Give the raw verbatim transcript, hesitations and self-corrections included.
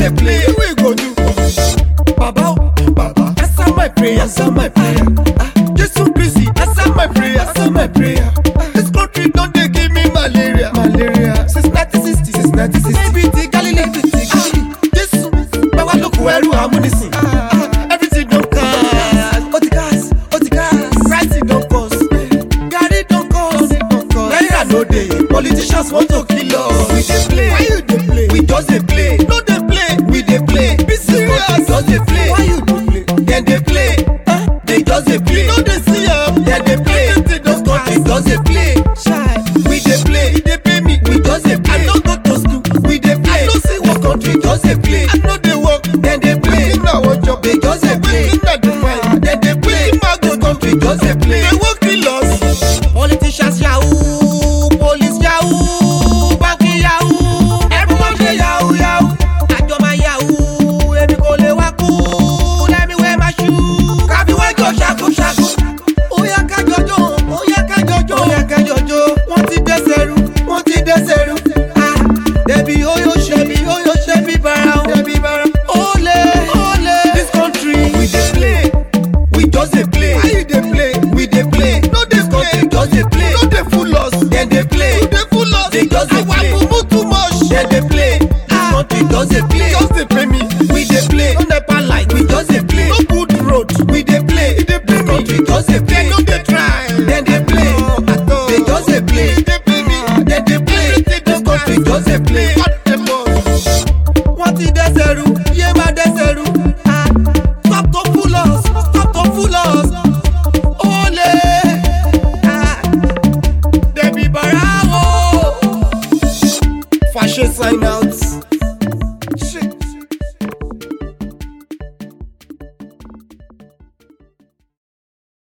dey play. We go do. Baba, Baba, answer my prayer, answer my prayer. Ah, Jesus busy, answer my prayer, answer my prayer. Ah, this country don't they give me malaria, malaria. Since nineteen sixty, since nineteen sixty. Baby, the Galilee, the Galilee. Jesus, Baba look where you are, money. Ah, everything don't cast. Oh the gas, oh the gas. Pricing don't cost, Gary don't cost. Naira no day. Politicians want to kill us. We dey play. Why you dey play? We just dey play. No dey play. We dey play. Be serious. Just dey play. Why you dey play? Then they play. Huh? They just dey play. No dey see am. Then they play. Those countries just dey play. We dey play. They pay me. We just dey play. I no go to school. We dey play. I no see what country just dey play. I no dey work. Then they play. Now what job? They just dey play. Then they play. This country just dey play. They won't kill us. Politicians yahoo, police yahoo, banking yahoo, everyone say yahoo yahoo. Ajoma yahoo, ebi ko le wa ku, let me wear my shoe. Kabi wa jo shaku shaku. Oya ka jojo, oya ka jojo, oya ka jojo. Wọ́n ti dẹ́sẹ̀rú, wọ́n ti dẹ́sẹ̀rú. Ah, debi oyo shebi, oyo shebi bara, shebi bara. Ole, ole. This country we dey play, we just dey play. Why you dey play? We dey play. No dey play, just dey play. No dey fool us, then dey play. No dey fool us, they just dey play. Our mumu too much, then dey play. This country just dey play, just dey pay me. We dey play. No nepa light, we just dey play. No good road, we dey play. We dey play. This country just dey play. No dey try, then dey play. They just dey play. They pay me, then dey play. This country just dey play. Wọ́n ti dẹ́sẹ̀rú, yé má dẹ́sẹ̀rú. Ah, stop to fool us, stop to fool us. Ole, ah, Debi Barao. Fashion sign out.